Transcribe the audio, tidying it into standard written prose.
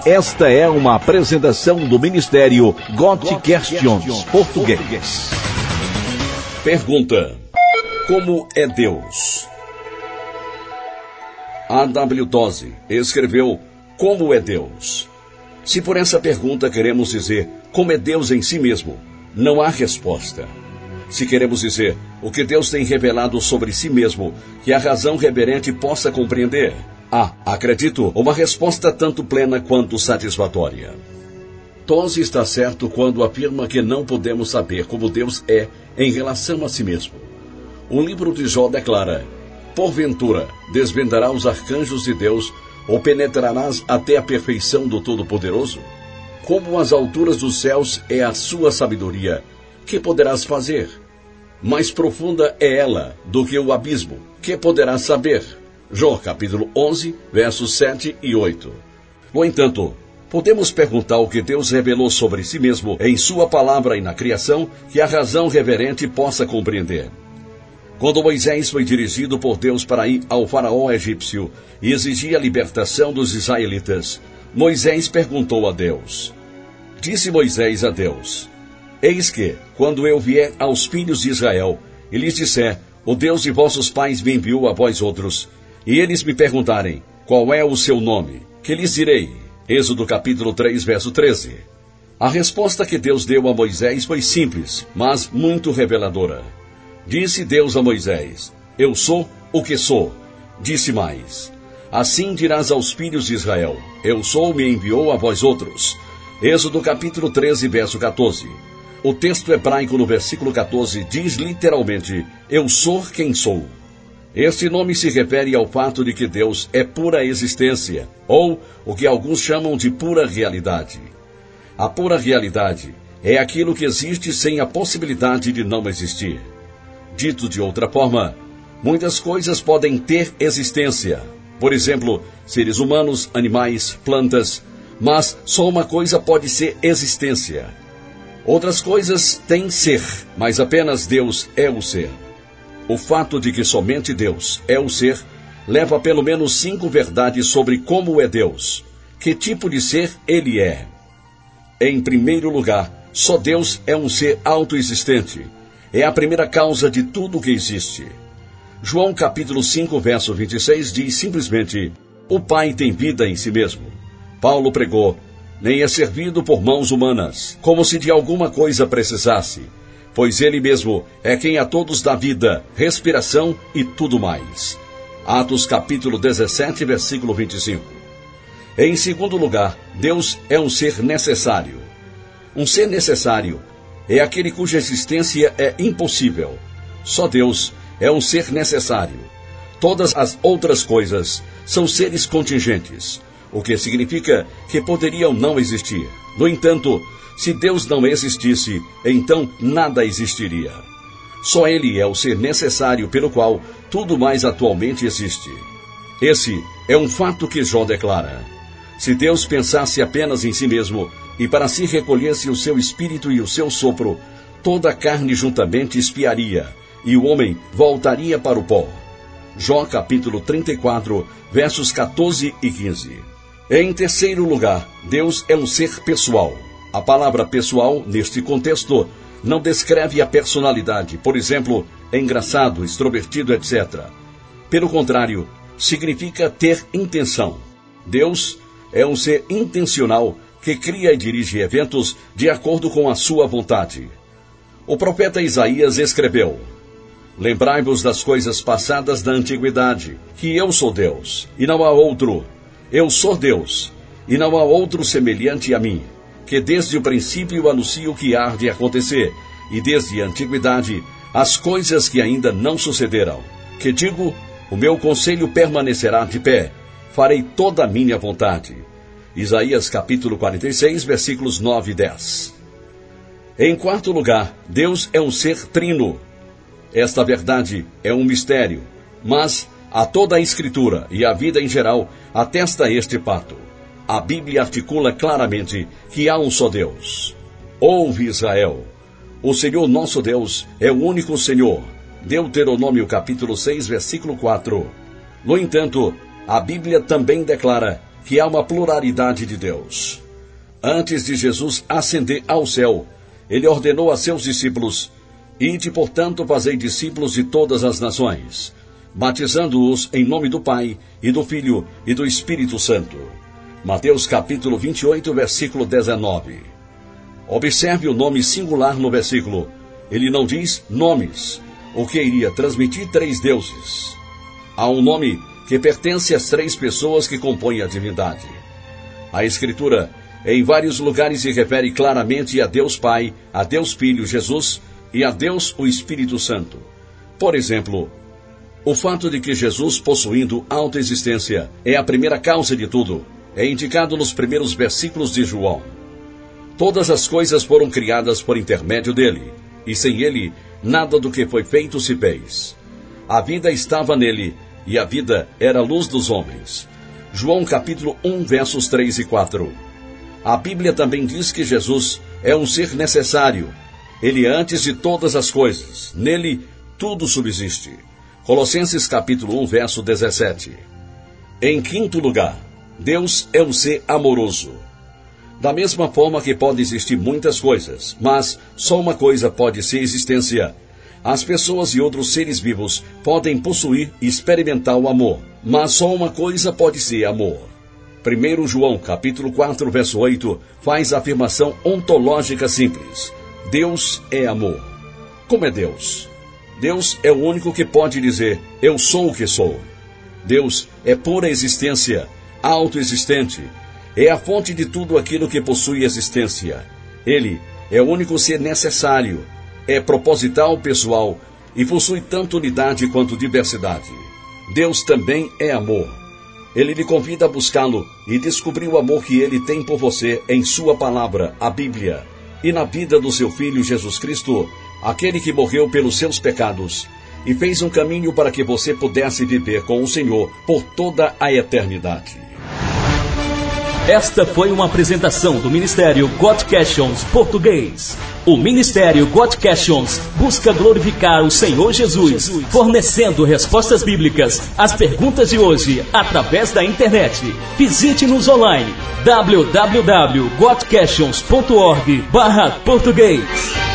Esta é uma apresentação do Ministério God Questions Português. Pergunta: como é Deus? A.W. Tozer escreveu Como é Deus? Se por essa pergunta queremos dizer como é Deus em si mesmo, não há resposta. Se queremos dizer o que Deus tem revelado sobre si mesmo, que a razão reverente possa compreender, há, acredito, uma resposta tanto plena quanto satisfatória. Tozer está certo quando afirma que não podemos saber como Deus é em relação a si mesmo. O livro de Jó declara: porventura, desvendará os arcanjos de Deus, ou penetrarás até a perfeição do Todo-Poderoso? Como as alturas dos céus é a sua sabedoria, que poderás fazer? Mais profunda é ela do que o abismo, que poderás saber? Jó, capítulo 11, versos 7 e 8. No entanto, podemos perguntar o que Deus revelou sobre si mesmo em sua palavra e na criação, que a razão reverente possa compreender. Quando Moisés foi dirigido por Deus para ir ao faraó egípcio e exigir a libertação dos israelitas, Moisés perguntou a Deus. Disse Moisés a Deus: eis que, quando eu vier aos filhos de Israel, e lhes disser, o Deus de vossos pais me enviou a vós outros, e eles me perguntarem, qual é o seu nome? Que lhes direi? Êxodo capítulo 3, verso 13. A resposta que Deus deu a Moisés foi simples, mas muito reveladora. Disse Deus a Moisés: eu sou o que sou. Disse mais: assim dirás aos filhos de Israel: eu sou, me enviou a vós outros. Êxodo capítulo 13, verso 14. O texto hebraico no versículo 14 diz literalmente: eu sou quem sou. Este nome se refere ao fato de que Deus é pura existência, ou o que alguns chamam de pura realidade. A pura realidade é aquilo que existe sem a possibilidade de não existir. Dito de outra forma, muitas coisas podem ter existência. Por exemplo, seres humanos, animais, plantas, mas só uma coisa pode ser existência. Outras coisas têm ser, mas apenas Deus é o ser. O fato de que somente Deus é o ser leva a pelo menos 5 verdades sobre como é Deus. Que tipo de ser ele é? Em primeiro lugar, só Deus é um ser autoexistente. É a primeira causa de tudo o que existe. João capítulo 5, verso 26 diz simplesmente: o Pai tem vida em si mesmo. Paulo pregou: nem é servido por mãos humanas, como se de alguma coisa precisasse, pois ele mesmo é quem a todos dá vida, respiração e tudo mais. Atos capítulo 17, versículo 25. Em segundo lugar, Deus é um ser necessário. Um ser necessário é aquele cuja existência é impossível. Só Deus é um ser necessário. Todas as outras coisas são seres contingentes, o que significa que poderiam não existir. No entanto, se Deus não existisse, então nada existiria. Só Ele é o ser necessário pelo qual tudo mais atualmente existe. Esse é um fato que Jó declara. Se Deus pensasse apenas em si mesmo, e para si recolhesse o seu espírito e o seu sopro, toda a carne juntamente espiaria, e o homem voltaria para o pó. Jó capítulo 34, versos 14 e 15. Em terceiro lugar, Deus é um ser pessoal. A palavra pessoal, neste contexto, não descreve a personalidade, por exemplo, engraçado, extrovertido, etc. Pelo contrário, significa ter intenção. Deus é um ser intencional que cria e dirige eventos de acordo com a sua vontade. O profeta Isaías escreveu: lembrai-vos das coisas passadas da antiguidade, que eu sou Deus, e não há outro. Eu sou Deus, e não há outro semelhante a mim, que desde o princípio anuncio o que há de acontecer, e desde a antiguidade as coisas que ainda não sucederam. Que digo, o meu conselho permanecerá de pé, farei toda a minha vontade. Isaías capítulo 46, versículos 9 e 10. Em quarto lugar, Deus é um ser trino. Esta verdade é um mistério, mas a toda a Escritura e a vida em geral atesta este fato. A Bíblia articula claramente que há um só Deus. Ouve, Israel, o Senhor nosso Deus é o único Senhor. Deuteronômio capítulo 6, versículo 4. No entanto, a Bíblia também declara que há uma pluralidade de Deus. Antes de Jesus ascender ao céu, ele ordenou a seus discípulos: ide, portanto, fazei discípulos de todas as nações, batizando-os em nome do Pai, e do Filho, e do Espírito Santo. Mateus capítulo 28, versículo 19. Observe o nome singular no versículo. Ele não diz nomes, o que iria transmitir 3 deuses. Há um nome que pertence às 3 pessoas que compõem a divindade. A Escritura, em vários lugares, se refere claramente a Deus Pai, a Deus Filho, Jesus, e a Deus, o Espírito Santo. Por exemplo, o fato de que Jesus, possuindo autoexistência, é a primeira causa de tudo, é indicado nos primeiros versículos de João. Todas as coisas foram criadas por intermédio dele, e sem ele, nada do que foi feito se fez. A vida estava nele, e a vida era a luz dos homens. João capítulo 1, versos 3 e 4. A Bíblia também diz que Jesus é um ser necessário. Ele é antes de todas as coisas. Nele, tudo subsiste. Colossenses capítulo 1, verso 17. Em quinto lugar, Deus é um ser amoroso. Da mesma forma que pode existir muitas coisas, mas só uma coisa pode ser existência. As pessoas e outros seres vivos podem possuir e experimentar o amor, mas só uma coisa pode ser amor. 1 João, capítulo 4, verso 8, faz a afirmação ontológica simples. Deus é amor. Como é Deus? Deus é o único que pode dizer, eu sou o que sou. Deus é pura existência, autoexistente. É a fonte de tudo aquilo que possui existência. Ele é o único ser necessário. É proposital, pessoal, e possui tanto unidade quanto diversidade. Deus também é amor. Ele lhe convida a buscá-lo e descobrir o amor que ele tem por você em sua palavra, a Bíblia, e na vida do seu Filho Jesus Cristo, aquele que morreu pelos seus pecados e fez um caminho para que você pudesse viver com o Senhor por toda a eternidade. Esta foi uma apresentação do Ministério God Questions Português. O Ministério God Questions busca glorificar o Senhor Jesus, fornecendo respostas bíblicas às perguntas de hoje através da internet. Visite-nos online www.godquestions.org/português.